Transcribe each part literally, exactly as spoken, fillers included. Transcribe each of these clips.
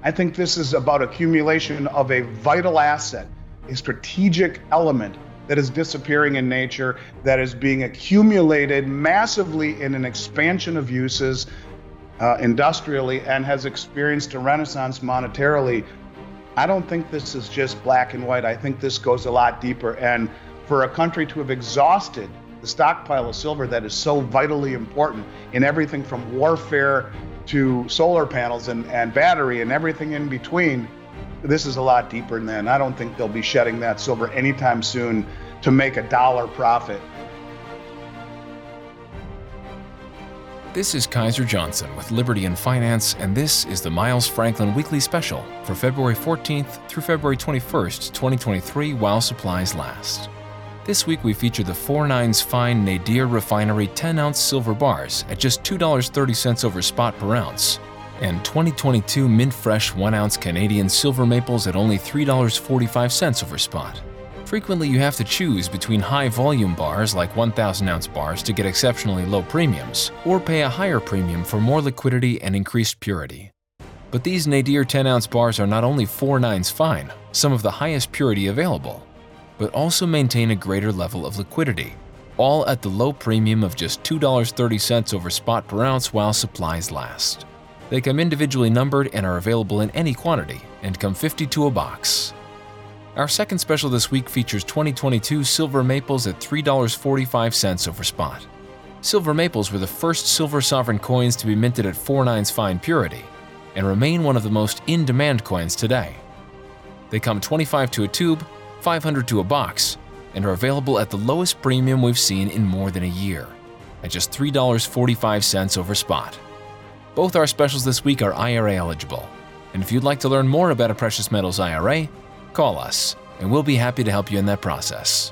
I think this is about accumulation of a vital asset, a strategic element that is disappearing in nature, that is being accumulated massively in an expansion of uses uh, industrially, and has experienced a renaissance monetarily. I don't think this is just black and white. I think this goes a lot deeper. And for a country to have exhausted the stockpile of silver that is so vitally important in everything from warfare to solar panels and, and battery and everything in between, this is a lot deeper than that. I don't think they'll be shedding that silver anytime soon to make a dollar profit. This is Kaiser Johnson with Liberty and Finance, and this is the Miles Franklin Weekly Special for February fourteenth through February twenty-first, twenty twenty-three, while supplies last. This week we feature the Four Nines Fine Nadir Refinery ten ounce silver bars at just two dollars and thirty cents over spot per ounce, and twenty twenty-two Mint Fresh one ounce Canadian silver maples at only three dollars and forty-five cents over spot. Frequently you have to choose between high volume bars like one thousand ounce bars to get exceptionally low premiums, or pay a higher premium for more liquidity and increased purity. But these Nadir ten ounce bars are not only Four Nines Fine, some of the highest purity available, but also maintain a greater level of liquidity, all at the low premium of just two dollars and thirty cents over spot per ounce while supplies last. They come individually numbered and are available in any quantity, and come fifty-two a box. Our second special this week features twenty twenty-two Silver Maples at three dollars and forty-five cents over spot. Silver Maples were the first silver sovereign coins to be minted at Four Nines Fine purity, and remain one of the most in-demand coins today. They come twenty-five to a tube, five hundred to a box, and are available at the lowest premium we've seen in more than a year, at just three dollars and forty-five cents over spot. Both our specials this week are I R A eligible, and if you'd like to learn more about a precious metals I R A, call us, and we'll be happy to help you in that process.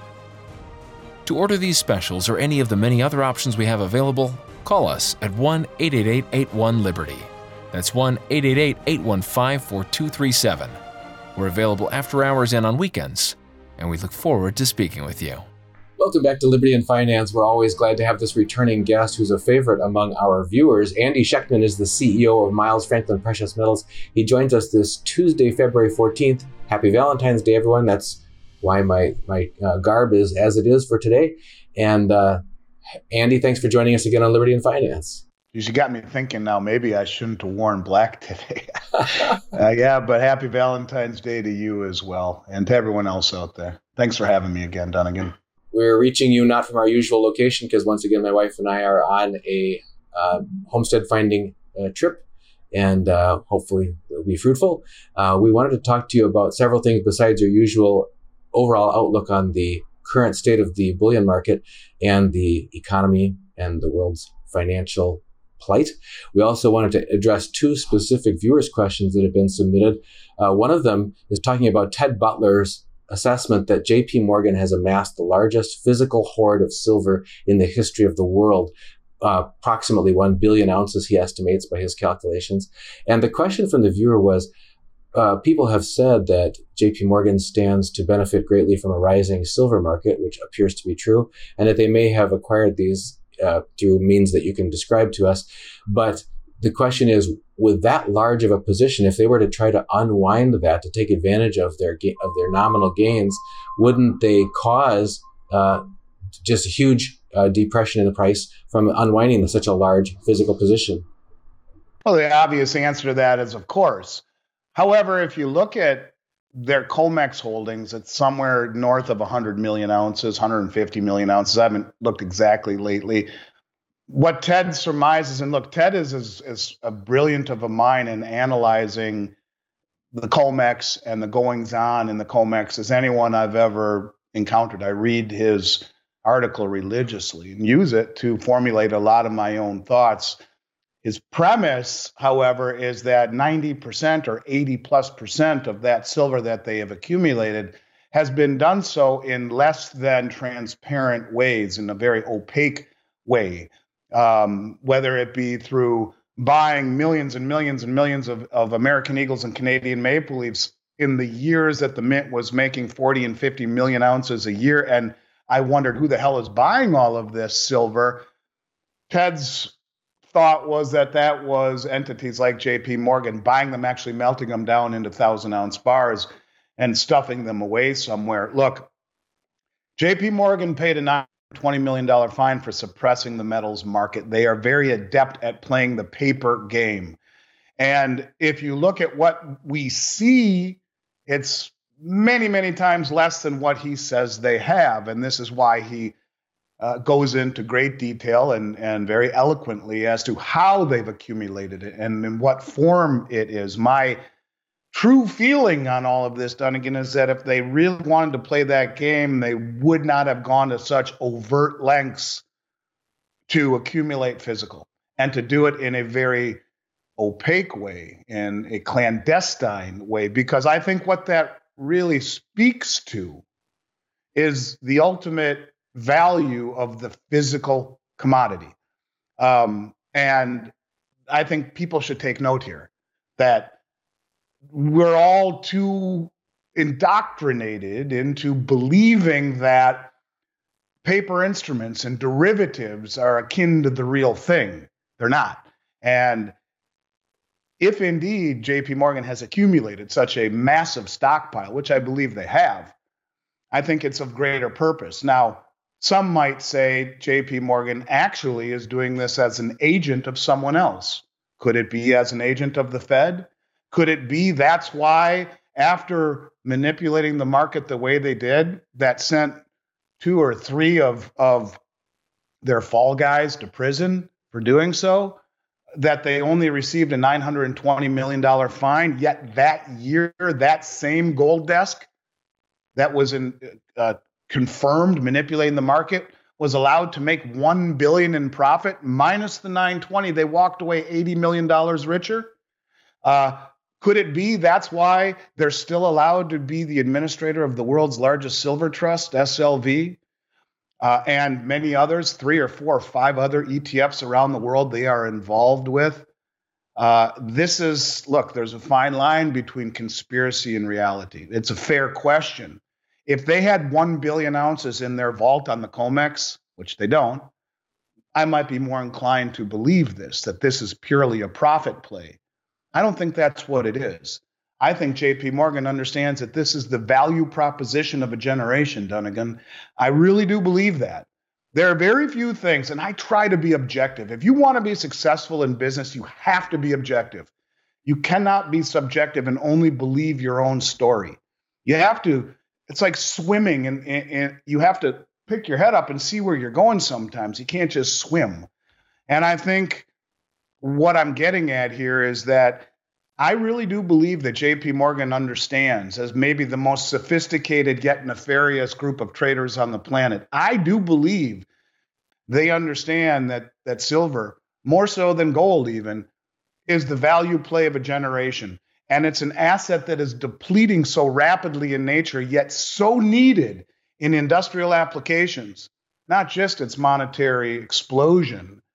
To order these specials or any of the many other options we have available, call us at one eight eight eight, eight one, Liberty. That's one eight eight eight, eight one five, four two three seven. We're available after hours and on weekends, and we look forward to speaking with you. Welcome back to Liberty and Finance. We're always glad to have this returning guest who's a favorite among our viewers. Andy Schectman is the C E O of Miles Franklin Precious Metals. He joins us this Tuesday, February fourteenth. Happy Valentine's Day, everyone. That's why my, my uh, garb is as it is for today. And uh, Andy, thanks for joining us again on Liberty and Finance. You got me thinking now, maybe I shouldn't have worn black today. uh, yeah, but happy Valentine's Day to you as well, and to everyone else out there. Thanks for having me again, Dunnigan. We're reaching you not from our usual location because, once again, my wife and I are on a uh, homestead finding uh, trip, and uh, hopefully it'll be fruitful. Uh, we wanted to talk to you about several things besides your usual overall outlook on the current state of the bullion market and the economy and the world's financial plight. We also wanted to address two specific viewers' questions that have been submitted. Uh, one of them is talking about Ted Butler's assessment that J P Morgan has amassed the largest physical hoard of silver in the history of the world, uh, approximately one billion ounces, he estimates by his calculations. And the question from the viewer was, uh, people have said that J P Morgan stands to benefit greatly from a rising silver market, which appears to be true, and that they may have acquired these uh, through means that you can describe to us. But the question is, with that large of a position, if they were to try to unwind that to take advantage of their ga- of their nominal gains, wouldn't they cause uh, just a huge uh, depression in the price from unwinding such a large physical position? Well, the obvious answer to that is, of course. However, if you look at their COMEX holdings, it's somewhere north of one hundred million ounces, one hundred fifty million ounces. I haven't looked exactly lately. What Ted surmises, and look, Ted is as, as a brilliant of a mind in analyzing the COMEX and the goings on in the COMEX as anyone I've ever encountered. I read his article religiously and use it to formulate a lot of my own thoughts. His premise, however, is that ninety percent or eighty plus percent of that silver that they have accumulated has been done so in less than transparent ways, in a very opaque way. Um, whether it be through buying millions and millions and millions of, of American Eagles and Canadian Maple Leafs in the years that the mint was making forty and fifty million ounces a year. And I wondered who the hell is buying all of this silver. Ted's thought was that that was entities like J P Morgan buying them, actually melting them down into thousand ounce bars and stuffing them away somewhere. Look, J P Morgan paid a nine hundred twenty million dollars fine for suppressing the metals market. They are very adept at playing the paper game. And if you look at what we see, it's many, many times less than what he says they have. And this is why he uh, goes into great detail and, and very eloquently as to how they've accumulated it and in what form it is. My true feeling on all of this, Dunnigan, is that if they really wanted to play that game, they would not have gone to such overt lengths to accumulate physical and to do it in a very opaque way, in a clandestine way, because I think what that really speaks to is the ultimate value of the physical commodity. Um, and I think people should take note here that we're all too indoctrinated into believing that paper instruments and derivatives are akin to the real thing. They're not. And if indeed J P Morgan has accumulated such a massive stockpile, which I believe they have, I think it's of greater purpose. Now, some might say J P Morgan actually is doing this as an agent of someone else. Could it be as an agent of the Fed? Could it be that's why, after manipulating the market the way they did, that sent two or three of, of their fall guys to prison for doing so, that they only received a nine hundred twenty million dollars fine, yet that year, that same gold desk that was in, uh, confirmed manipulating the market was allowed to make one billion dollars in profit, minus the nine hundred twenty. They walked away eighty million dollars richer. Uh, could it be that's why they're still allowed to be the administrator of the world's largest silver trust, S L V? Uh, and many others, three or four or five other E T Fs around the world they are involved with. Uh, this is, look, there's a fine line between conspiracy and reality. It's a fair question. If they had one billion ounces in their vault on the COMEX, which they don't, I might be more inclined to believe this, that this is purely a profit play. I don't think that's what it is. I think J P Morgan understands that this is the value proposition of a generation, Dunnigan. I really do believe that. There are very few things, and I try to be objective. If you want to be successful in business, you have to be objective. You cannot be subjective and only believe your own story. You have to, it's like swimming, and, and, and you have to pick your head up and see where you're going sometimes. You can't just swim. And I think what I'm getting at here is that I really do believe that J P Morgan understands, as maybe the most sophisticated yet nefarious group of traders on the planet, I do believe they understand that that silver, more so than gold even, is the value play of a generation. And it's an asset that is depleting so rapidly in nature, yet so needed in industrial applications, not just its monetary explosion,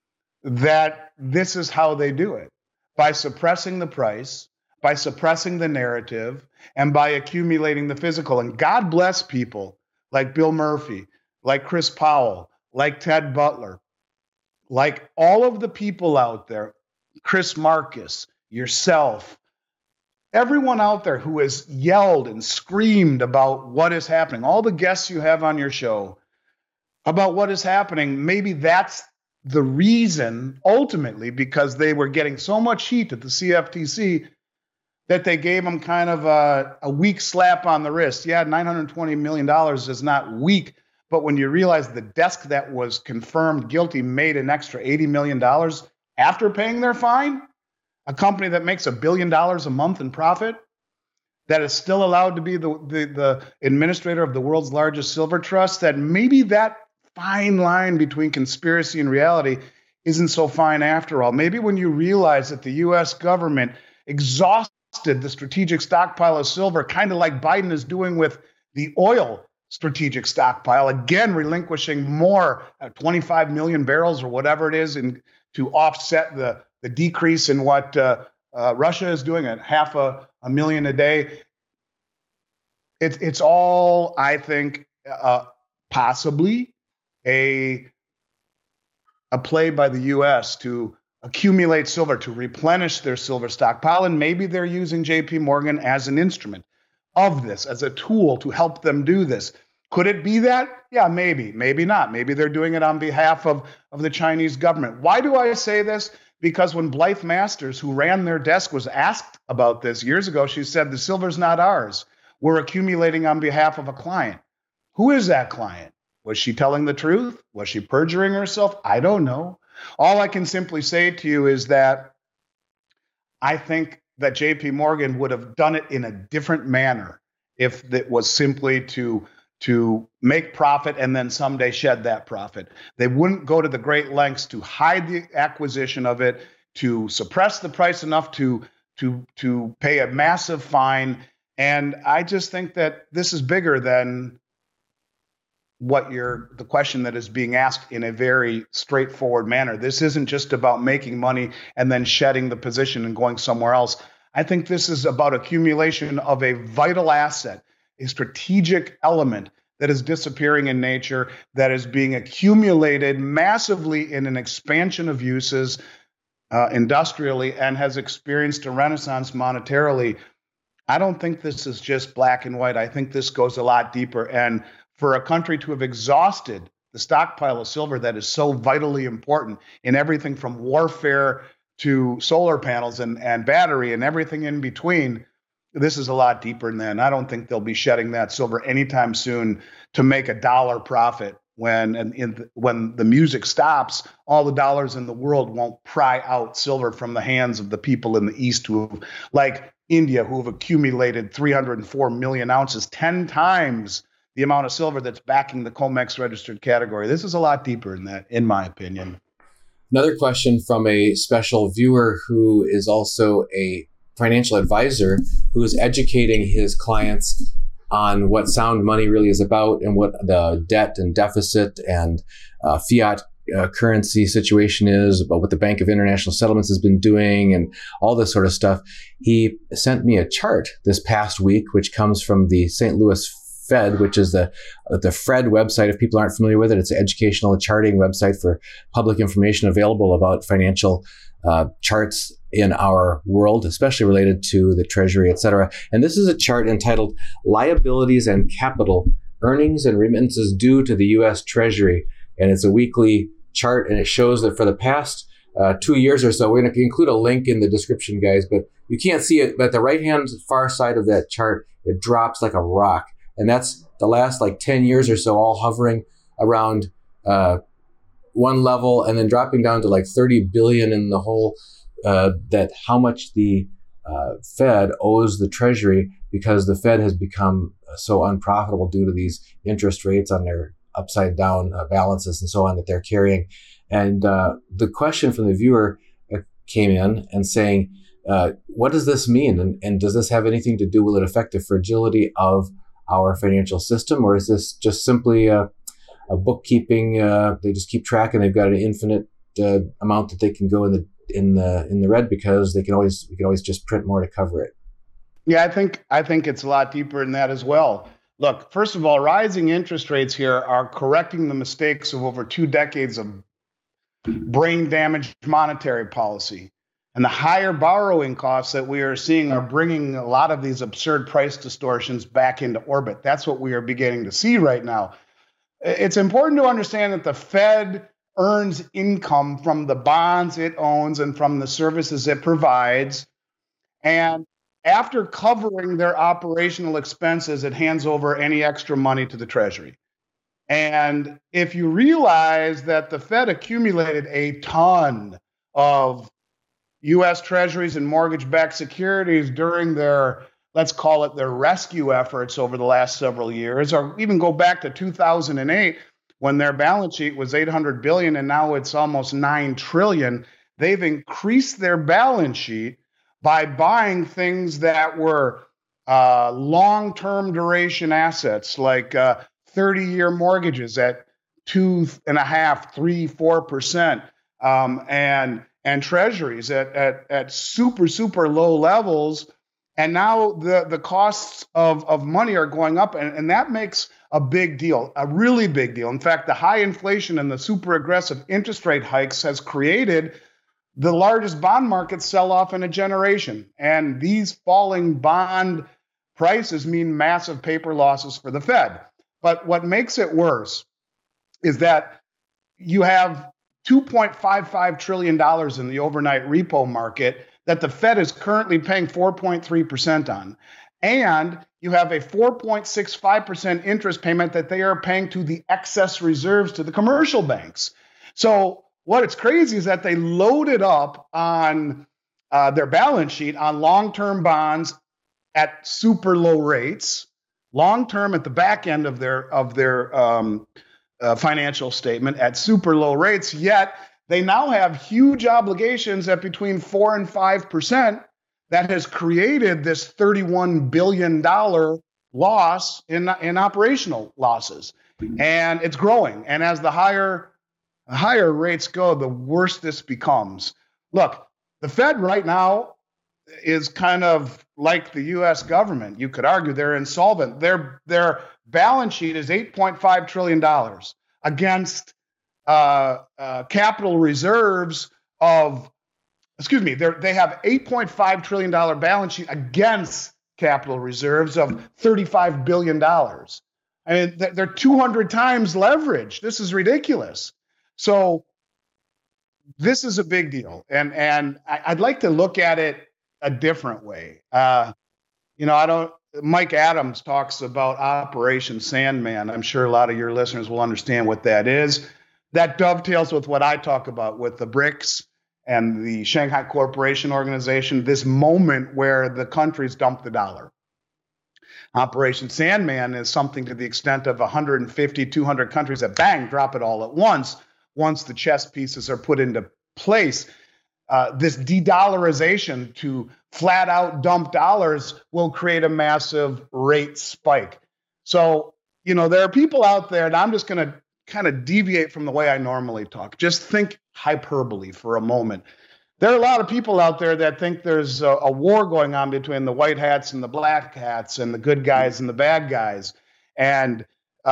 that this is how they do it. By suppressing the price, by suppressing the narrative, and by accumulating the physical. And God bless people like Bill Murphy, like Chris Powell, like Ted Butler, like all of the people out there, Chris Marcus, yourself, everyone out there who has yelled and screamed about what is happening, all the guests you have on your show about what is happening. Maybe that's the reason, ultimately, because they were getting so much heat at the C F T C that they gave them kind of a, a weak slap on the wrist. Yeah, nine hundred twenty million dollars is not weak, but when you realize the desk that was confirmed guilty made an extra eighty million dollars after paying their fine, a company that makes a billion dollars a month in profit, that is still allowed to be the, the, the administrator of the world's largest silver trust, that maybe that fine line between conspiracy and reality isn't so fine after all. Maybe when you realize that the U S government exhausted the strategic stockpile of silver, kind of like Biden is doing with the oil strategic stockpile, again relinquishing more, uh, twenty-five million barrels or whatever it is, in, to offset the, the decrease in what uh, uh, Russia is doing at half a, a million a day. It, it's all, I think, uh, possibly a a play by the U S to accumulate silver, to replenish their silver stockpile, and maybe they're using J P Morgan as an instrument of this, as a tool to help them do this. Could it be that? Yeah, maybe, maybe not. Maybe they're doing it on behalf of, of the Chinese government. Why do I say this? Because when Blythe Masters, who ran their desk, was asked about this years ago, she said, the silver's not ours. We're accumulating on behalf of a client. Who is that client? Was she telling the truth? Was she perjuring herself? I don't know. All I can simply say to you is that I think that J P Morgan would have done it in a different manner if it was simply to to make profit and then someday shed that profit. They wouldn't go to the great lengths to hide the acquisition of it, to suppress the price enough to, to, to pay a massive fine. And I just think that this is bigger than what you're, the question that is being asked in a very straightforward manner. This isn't just about making money and then shedding the position and going somewhere else. I think this is about accumulation of a vital asset, a strategic element that is disappearing in nature, that is being accumulated massively in an expansion of uses uh, industrially, and has experienced a renaissance monetarily. I don't think this is just black and white. I think this goes a lot deeper. And for a country to have exhausted the stockpile of silver that is so vitally important in everything from warfare to solar panels and, and battery and everything in between, this is a lot deeper than that. And I don't think they'll be shedding that silver anytime soon to make a dollar profit. When and in the, when the music stops, all the dollars in the world won't pry out silver from the hands of the people in the East, who have, like India, who have accumulated three hundred four million ounces, ten times the amount of silver that's backing the COMEX registered category. This is a lot deeper than that, in my opinion. Another question from a special viewer who is also a financial advisor who is educating his clients on what sound money really is about and what the debt and deficit and uh, fiat uh, currency situation is, about what the Bank of International Settlements has been doing and all this sort of stuff. He sent me a chart this past week, which comes from the Saint Louis Fed, which is the uh, the Fred website. If people aren't familiar with it, it's an educational charting website for public information available about financial uh, charts in our world, especially related to the Treasury, et cetera. And this is a chart entitled Liabilities and Capital, Earnings and Remittances Due to the U S Treasury. And it's a weekly chart, and it shows that for the past uh, two years or so, we're going to include a link in the description, guys, but you can't see it. But at the right-hand far side of that chart, it drops like a rock. And that's the last like ten years or so, all hovering around uh, one level and then dropping down to like thirty billion in the whole, uh, that how much the uh, Fed owes the Treasury, because the Fed has become so unprofitable due to these interest rates on their upside down uh, balances and so on that they're carrying. And uh, the question from the viewer uh, came in and saying, uh, what does this mean? And, and does this have anything to do, will it affect the fragility of our financial system, or is this just simply a, a bookkeeping? Uh, they just keep track, and they've got an infinite uh, amount that they can go in the in the in the red, because they can always we can always just print more to cover it. Yeah, I think I think it's a lot deeper than that as well. Look, first of all, rising interest rates here are correcting the mistakes of over two decades of brain damaged monetary policy. And the higher borrowing costs that we are seeing are bringing a lot of these absurd price distortions back into orbit. That's what we are beginning to see right now. It's important to understand that the Fed earns income from the bonds it owns and from the services it provides. And after covering their operational expenses, it hands over any extra money to the Treasury. And if you realize that the Fed accumulated a ton of U S Treasuries and mortgage-backed securities during their, let's call it their rescue efforts over the last several years, or even go back to two thousand eight when their balance sheet was eight hundred billion dollars and now it's almost nine trillion dollars. They've increased their balance sheet by buying things that were uh, long-term duration assets, like uh, thirty-year mortgages at two and a half, three, four percent, um, and and treasuries at, at, at super, super low levels. And now the, the costs of, of money are going up. And, and that makes a big deal, a really big deal. In fact, the high inflation and the super aggressive interest rate hikes has created the largest bond market sell-off in a generation. And these falling bond prices mean massive paper losses for the Fed. But what makes it worse is that you have two point five five trillion dollars in the overnight repo market that the Fed is currently paying four point three percent on. And you have a four point six five percent interest payment that they are paying to the excess reserves to the commercial banks. So what it's crazy is that they loaded up on uh, their balance sheet on long-term bonds at super low rates, long-term at the back end of their of their um, uh, financial statement at super low rates, yet they now have huge obligations at between four and five percent. That has created this thirty-one billion dollars loss in, in operational losses. And it's growing. And as the higher, higher rates go, the worse this becomes. Look, the Fed right now is kind of like the U S government. You could argue they're insolvent. Their, their balance sheet is eight point five trillion dollars against uh, uh, capital reserves of Excuse me, they have eight point five trillion dollars balance sheet against capital reserves of thirty-five billion dollars. I mean, they're two hundred times leveraged. This is ridiculous. So this is a big deal. And, and I'd like to look at it a different way. Uh, you know, I don't, Mike Adams talks about Operation Sandman. I'm sure a lot of your listeners will understand what that is. That dovetails with what I talk about with the BRICS and the Shanghai Cooperation Organization, this moment where the countries dump the dollar. Operation Sandman is something to the extent of one hundred fifty, two hundred countries that bang, drop it all at once, once the chess pieces are put into place. Uh, this de-dollarization to flat out dump dollars will create a massive rate spike. So, you know, there are people out there, and I'm just going to kind of deviate from the way I normally talk. Just think hyperbole for a moment. There are a lot of people out there that think there's a, a war going on between the white hats and the black hats and the good guys and the bad guys. And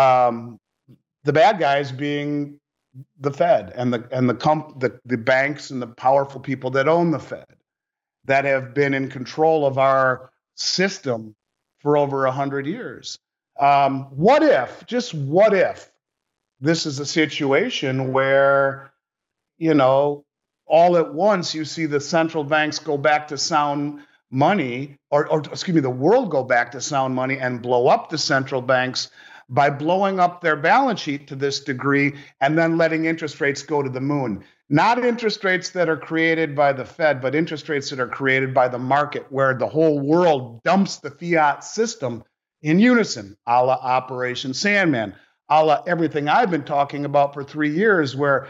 um, the bad guys being the Fed and the and the, comp, the the banks and the powerful people that own the Fed that have been in control of our system for over a hundred years. Um, what if, just what if, this is a situation where, you know, all at once you see the central banks go back to sound money, or, or excuse me, the world go back to sound money and blow up the central banks by blowing up their balance sheet to this degree and then letting interest rates go to the moon. Not interest rates that are created by the Fed, but interest rates that are created by the market, where the whole world dumps the fiat system in unison, a la Operation Sandman, a la everything I've been talking about for three years, where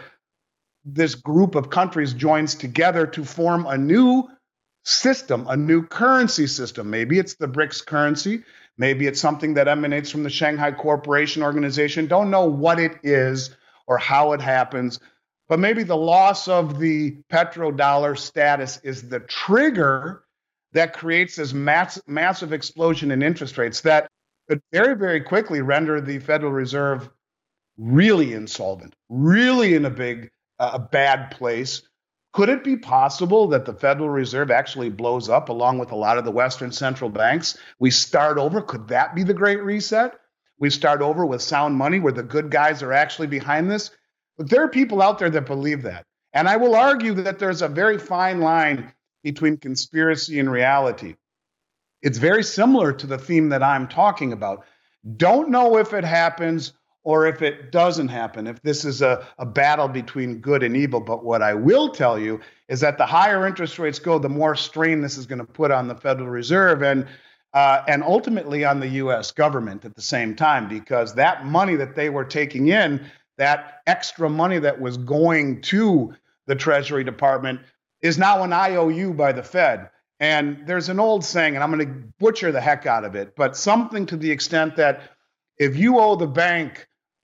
this group of countries joins together to form a new system, a new currency system. Maybe it's the BRICS currency. Maybe it's something that emanates from the Shanghai Cooperation Organization. Don't know what it is or how it happens, but maybe the loss of the petrodollar status is the trigger that creates this mass, massive explosion in interest rates that could very, very quickly render the Federal Reserve really insolvent, really in a big, uh, a bad place. Could it be possible that the Federal Reserve actually blows up along with a lot of the Western central banks? We start over. Could that be the Great Reset? We start over with sound money where the good guys are actually behind this. But there are people out there that believe that. And I will argue that there's a very fine line between conspiracy and reality. It's very similar to the theme that I'm talking about. Don't know if it happens or if it doesn't happen, if this is a, a battle between good and evil. But what I will tell you is that the higher interest rates go, the more strain this is going to put on the Federal Reserve and uh, and ultimately on the U S government at the same time, because that money that they were taking in, that extra money that was going to the Treasury Department, is now an I O U by the Fed. And there's an old saying, and I'm going to butcher the heck out of it, but something to the extent that if you owe the bank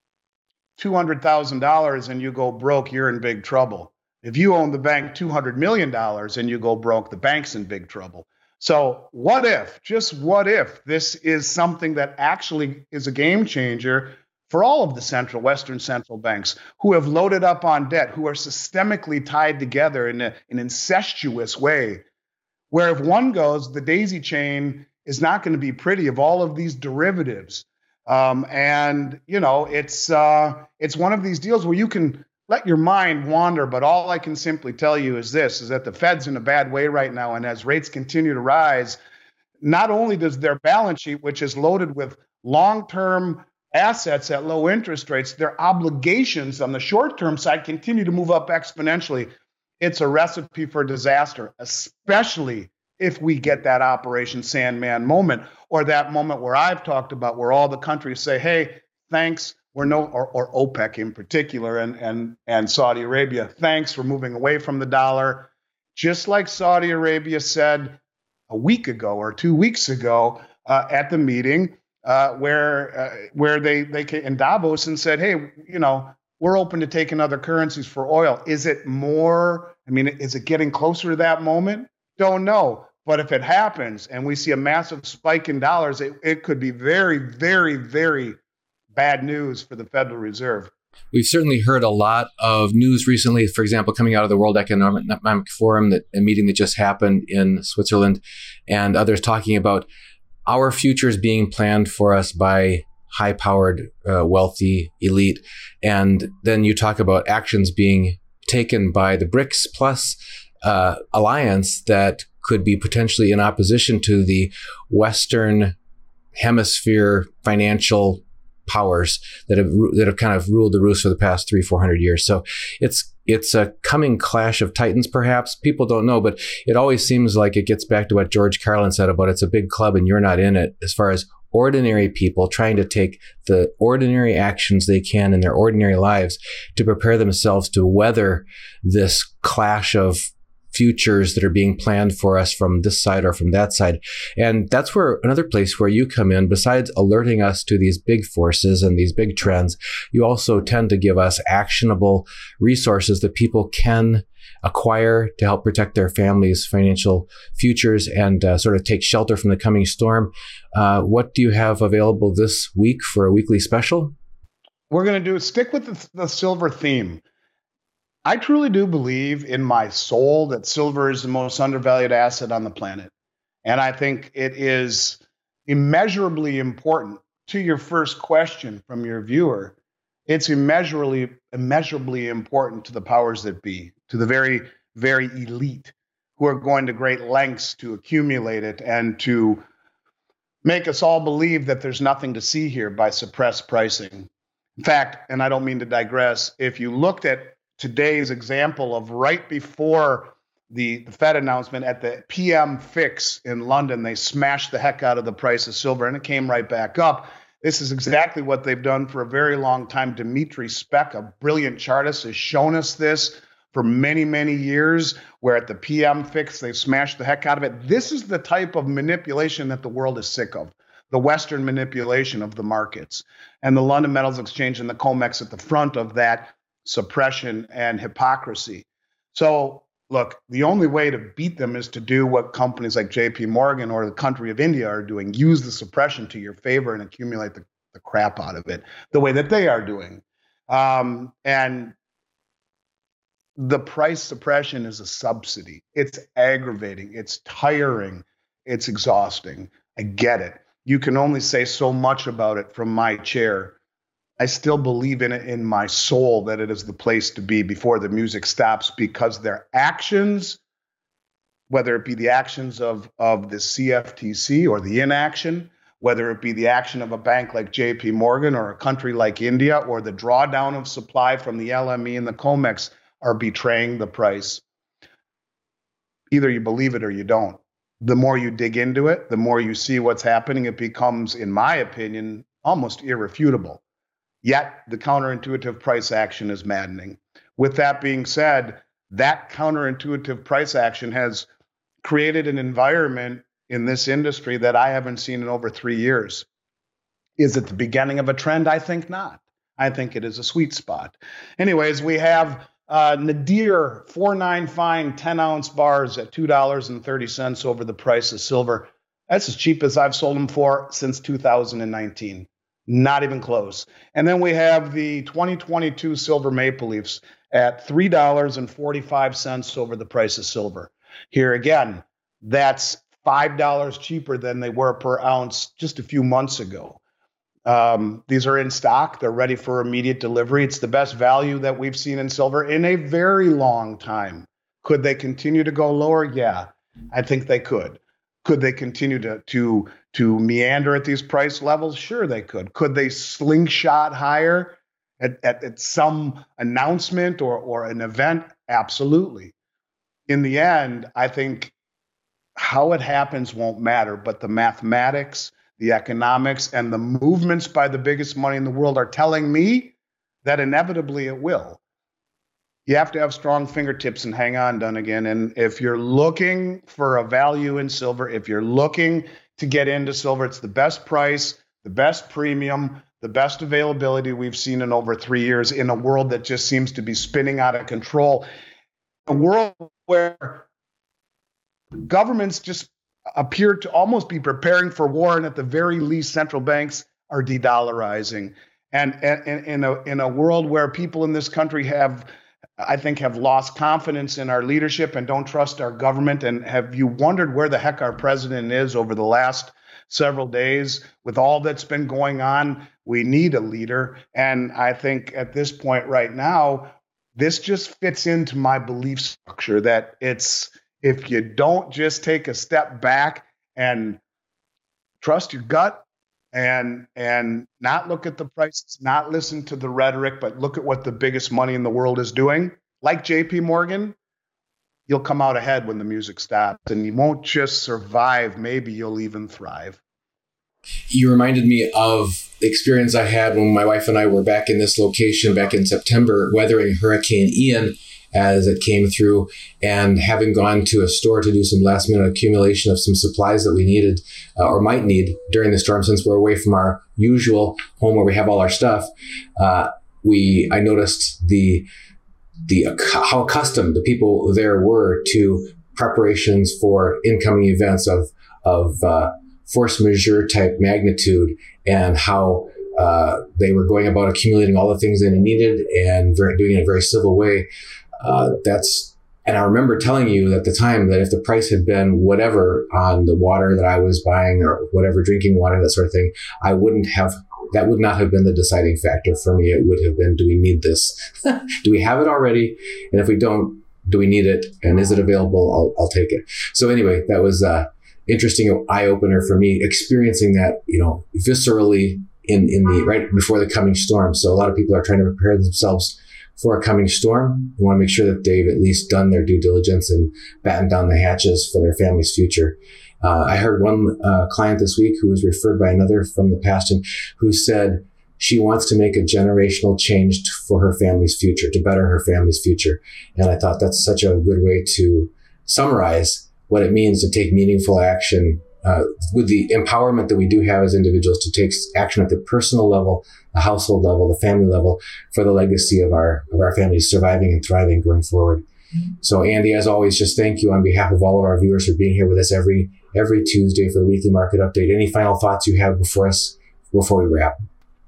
two hundred thousand dollars and you go broke, you're in big trouble. If you owe the bank two hundred million dollars and you go broke, the bank's in big trouble. So what if, just what if this is something that actually is a game changer for all of the central, Western central banks who have loaded up on debt, who are systemically tied together in a, an incestuous way, where if one goes, the daisy chain is not going to be pretty of all of these derivatives. Um, and, you know, it's uh, it's one of these deals where you can let your mind wander, but all I can simply tell you is this, is that the Fed's in a bad way right now. And as rates continue to rise, not only does their balance sheet, which is loaded with long-term assets at low interest rates, their obligations on the short-term side continue to move up exponentially. It's a recipe for disaster, especially if we get that Operation Sandman moment, or that moment where I've talked about where all the countries say, hey, thanks, we're no, or, or OPEC in particular, and, and, and Saudi Arabia, thanks for moving away from the dollar. Just like Saudi Arabia said a week ago or two weeks ago uh, at the meeting uh, where uh, where they, they came in Davos and said, hey, you know, we're open to taking other currencies for oil. Is it more, I mean, is it getting closer to that moment? Don't know. But if it happens and we see a massive spike in dollars, it, it could be very, very, very bad news for the Federal Reserve. We've certainly heard a lot of news recently, for example, coming out of the World Economic, Economic Forum, that a meeting that just happened in Switzerland, and others talking about our futures being planned for us by high-powered, uh, wealthy elite. And then you talk about actions being taken by the BRICS Plus uh, alliance that could be potentially in opposition to the Western Hemisphere financial powers that have that have kind of ruled the roost for the past three, four hundred years. So it's it's a coming clash of titans, perhaps. People don't know, but it always seems like it gets back to what George Carlin said about it's a big club and you're not in it, as far as ordinary people trying to take the ordinary actions they can in their ordinary lives to prepare themselves to weather this clash of futures that are being planned for us from this side or from that side. And that's where another place where you come in, besides alerting us to these big forces and these big trends, you also tend to give us actionable resources that people can acquire to help protect their families' financial futures and uh, sort of take shelter from the coming storm. Uh, what do you have available this week for a weekly special? We're going to do stick with the, the silver theme. I truly do believe in my soul that silver is the most undervalued asset on the planet. And I think it is immeasurably important. To your first question from your viewer, it's immeasurably, immeasurably important to the powers that be, to the very, very elite who are going to great lengths to accumulate it and to make us all believe that there's nothing to see here by suppressed pricing. In fact, and I don't mean to digress, if you looked at today's example of right before the, the Fed announcement at the P M fix in London, they smashed the heck out of the price of silver and it came right back up. This is exactly what they've done for a very long time. Dimitri Speck, a brilliant chartist, has shown us this for many, many years, where at the P M fix, they smashed the heck out of it. This is the type of manipulation that the world is sick of, the Western manipulation of the markets. And the London Metals Exchange and the COMEX at the front of that suppression and hypocrisy. So look, the only way to beat them is to do what companies like J P Morgan or the country of India are doing. Use the suppression to your favor and accumulate the, the crap out of it the way that they are doing. Um, and the price suppression is a subsidy. It's aggravating. It's tiring. It's exhausting. I get it. You can only say so much about it from my chair. I still believe in it in my soul that it is the place to be before the music stops, because their actions, whether it be the actions of, of the C F T C or the inaction, whether it be the action of a bank like J P Morgan or a country like India, or the drawdown of supply from the L M E and the COMEX, are betraying the price. Either you believe it or you don't. The more you dig into it, the more you see what's happening, it becomes, in my opinion, almost irrefutable. Yet the counterintuitive price action is maddening. With that being said, that counterintuitive price action has created an environment in this industry that I haven't seen in over three years. Is it the beginning of a trend? I think not. I think it is a sweet spot. Anyways, we have Uh, Nadir four nine fine ten ounce bars at two dollars and thirty cents over the price of silver. That's as cheap as I've sold them for since two thousand nineteen. Not even close. And then we have the twenty twenty-two silver maple leafs at three dollars and forty-five cents over the price of silver. Here again, that's five dollars cheaper than they were per ounce just a few months ago. Um, these are in stock. They're ready for immediate delivery. It's the best value that we've seen in silver in a very long time. Could they continue to go lower? Yeah, I think they could. Could they continue to, to, to meander at these price levels? Sure, they could. Could they slingshot higher at, at, at some announcement or, or an event? Absolutely. In the end, I think how it happens won't matter, but the mathematics, the economics, and the movements by the biggest money in the world are telling me that inevitably it will. You have to have strong fingertips and hang on, Dunnigan. And if you're looking for a value in silver, if you're looking to get into silver, it's the best price, the best premium, the best availability we've seen in over three years in a world that just seems to be spinning out of control. A world where governments just appear to almost be preparing for war, and at the very least, central banks are de-dollarizing. And, and in a in a world where people in this country have, I think, have lost confidence in our leadership and don't trust our government, and have you wondered where the heck our president is over the last several days with all that's been going on? We need a leader. And I think at this point right now, this just fits into my belief structure that it's, if you don't just take a step back and trust your gut and and not look at the prices, not listen to the rhetoric, but look at what the biggest money in the world is doing, like J P Morgan, you'll come out ahead when the music stops, and you won't just survive. Maybe you'll even thrive. You reminded me of the experience I had when my wife and I were back in this location back in September, weathering Hurricane Ian as it came through, and having gone to a store to do some last minute accumulation of some supplies that we needed uh, or might need during the storm, since we're away from our usual home where we have all our stuff. Uh, we, I noticed the, the, uh, how accustomed the people there were to preparations for incoming events of, of, uh, force majeure type magnitude, and how uh, they were going about accumulating all the things they needed and very, doing it in a very civil way. Uh, that's, and I remember telling you at the time that if the price had been whatever on the water that I was buying, or whatever, drinking water, that sort of thing, I wouldn't have, that would not have been the deciding factor for me. It would have been, do we need this? Do we have it already? And if we don't, do we need it? And is it available? I'll, I'll take it. So anyway, that was uh interesting eye-opener for me, experiencing that, you know, viscerally in, in the, right before the coming storm. So a lot of people are trying to prepare themselves for a coming storm. They want to make sure that they've at least done their due diligence and battened down the hatches for their family's future. Uh, I heard one uh, client this week who was referred by another from the past, and who said she wants to make a generational change for her family's future, to better her family's future. And I thought that's such a good way to summarize what it means to take meaningful action uh, with the empowerment that we do have as individuals to take action at the personal level, the household level, the family level, for the legacy of our of our families surviving and thriving going forward. Mm-hmm. So Andy, as always, just thank you on behalf of all of our viewers for being here with us every every Tuesday for the weekly market update. Any final thoughts you have before us before we wrap?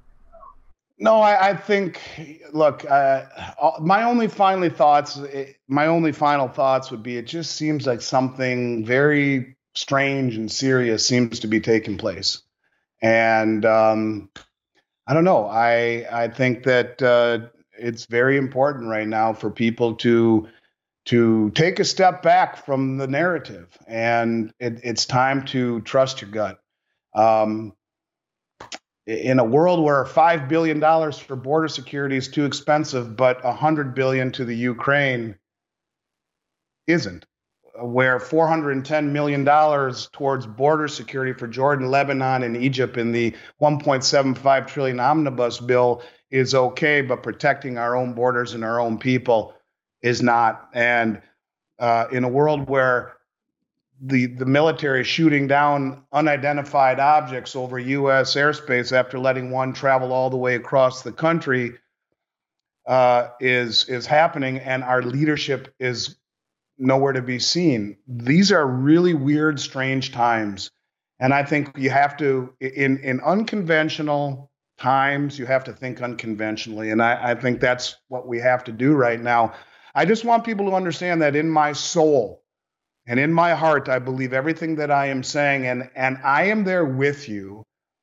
No, I, I think, look, uh, my only finally thoughts, my only final thoughts would be, it just seems like something very strange and serious seems to be taking place. And um, I don't know, I, I think that uh, it's very important right now for people to, to take a step back from the narrative. And it, it's time to trust your gut. Um, In a world where five billion dollars for border security is too expensive, but one hundred billion dollars to the Ukraine isn't, where four hundred ten million dollars towards border security for Jordan, Lebanon, and Egypt in the one point seven five trillion dollars omnibus bill is okay, but protecting our own borders and our own people is not. And uh, in a world where the the military shooting down unidentified objects over U S airspace after letting one travel all the way across the country, uh, is is happening, and our leadership is nowhere to be seen. These are really weird, strange times, and I think you have to, in in unconventional times, you have to think unconventionally, and I, I think that's what we have to do right now. I just want people to understand that in my soul and in my heart, I believe everything that I am saying, and and I am there with you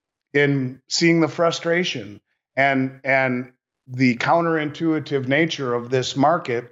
in seeing the frustration and and the counterintuitive nature of this market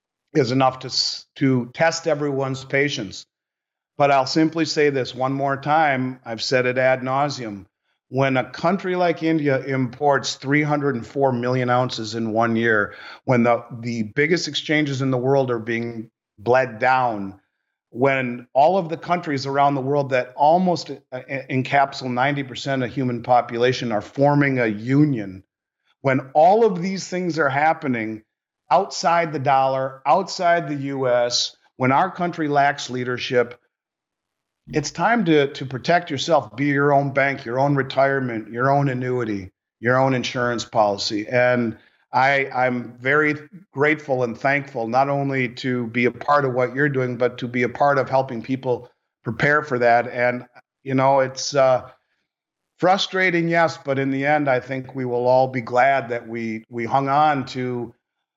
is enough to to test everyone's patience. But I'll simply say this one more time. I've said it ad nauseum. When a country like India imports three hundred four million ounces in one year, when the, the biggest exchanges in the world are being bled down, when all of the countries around the world that almost encapsulate ninety percent of human population are forming a union, when all of these things are happening outside the dollar, outside the U S, when our country lacks leadership, it's time to, to protect yourself, be your own bank, your own retirement, your own annuity, your own insurance policy. And I, I'm very grateful and thankful not only to be a part of what you're doing, but to be a part of helping people prepare for that. And, you know, it's uh, frustrating, yes, but in the end, I think we will all be glad that we we hung on to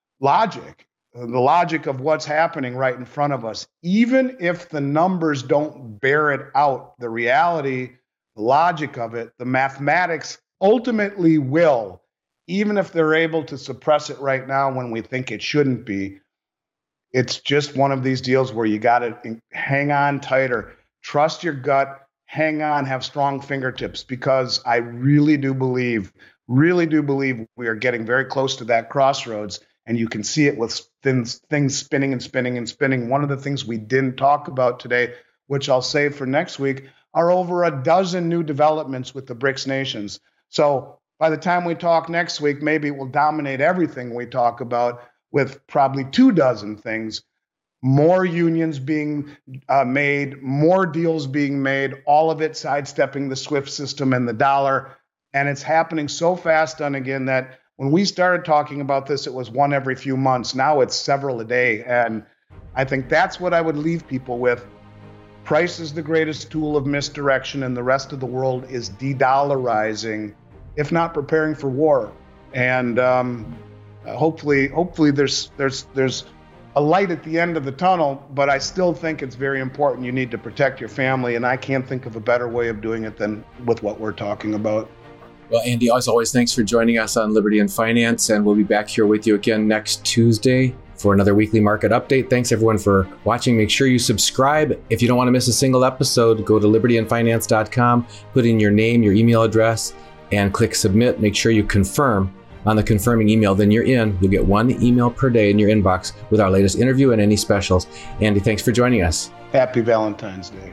logic, the logic of what's happening right in front of us. Even if the numbers don't bear it out, the reality, the logic of it, the mathematics ultimately will, even if they're able to suppress it right now when we think it shouldn't be. It's just one of these deals where you got to hang on tighter, trust your gut, hang on, have strong fingertips, because I really do believe, really do believe we are getting very close to that crossroads. And you can see it with things, things spinning and spinning and spinning. One of the things we didn't talk about today, which I'll save for next week, are over a dozen new developments with the BRICS nations. So by the time we talk next week, maybe it will dominate everything we talk about, with probably two dozen things, more unions being uh, made, more deals being made, all of it sidestepping the SWIFT system and the dollar. And it's happening so fast, and again, that when we started talking about this, it was one every few months. Now it's several a day. And I think that's what I would leave people with. Price is the greatest tool of misdirection, and the rest of the world is de-dollarizing, if not preparing for war. And um, hopefully, hopefully there's there's there's a light at the end of the tunnel, but I still think it's very important. You need to protect your family, and I can't think of a better way of doing it than with what we're talking about. Well, Andy, as always, thanks for joining us on Liberty and Finance, and we'll be back here with you again next Tuesday for another weekly market update. Thanks, everyone, for watching. Make sure you subscribe. If you don't want to miss a single episode, go to liberty and finance dot com, put in your name, your email address, and click submit. Make sure you confirm on the confirming email. Then you're in. You'll get one email per day in your inbox with our latest interview and any specials. Andy, thanks for joining us. Happy Valentine's Day.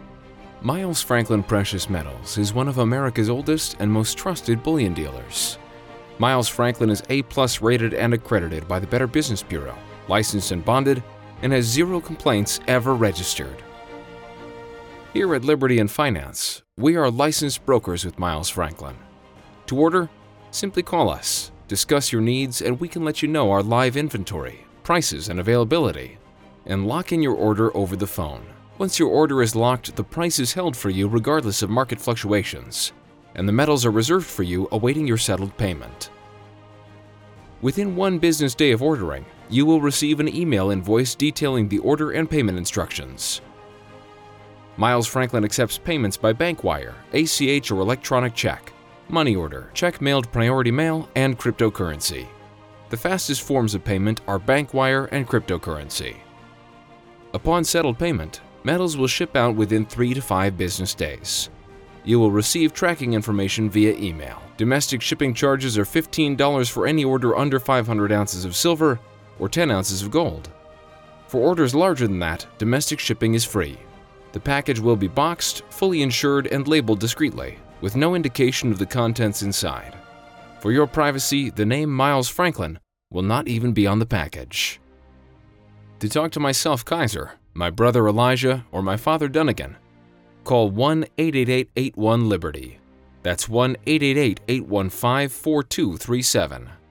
Miles Franklin Precious Metals is one of America's oldest and most trusted bullion dealers. Miles Franklin is A plus rated and accredited by the Better Business Bureau, licensed and bonded, and has zero complaints ever registered. Here at Liberty and Finance, we are licensed brokers with Miles Franklin. To order, simply call us, discuss your needs, and we can let you know our live inventory, prices, and availability, and lock in your order over the phone. Once your order is locked, the price is held for you regardless of market fluctuations, and the metals are reserved for you awaiting your settled payment. Within one business day of ordering, you will receive an email invoice detailing the order and payment instructions. Miles Franklin accepts payments by bank wire, A C H or electronic check, money order, check mailed priority mail, and cryptocurrency. The fastest forms of payment are bank wire and cryptocurrency. Upon settled payment, metals will ship out within three to five business days. You will receive tracking information via email. Domestic shipping charges are fifteen dollars for any order under five hundred ounces of silver or ten ounces of gold. For orders larger than that, domestic shipping is free. The package will be boxed, fully insured, and labeled discreetly, with no indication of the contents inside. For your privacy, the name Miles Franklin will not even be on the package. To talk to myself, Kaiser, my brother Elijah, or my father Dunnigan, call one eight eight eight, eight one, Liberty. That's one eight eight eight, eight one five, four two three seven.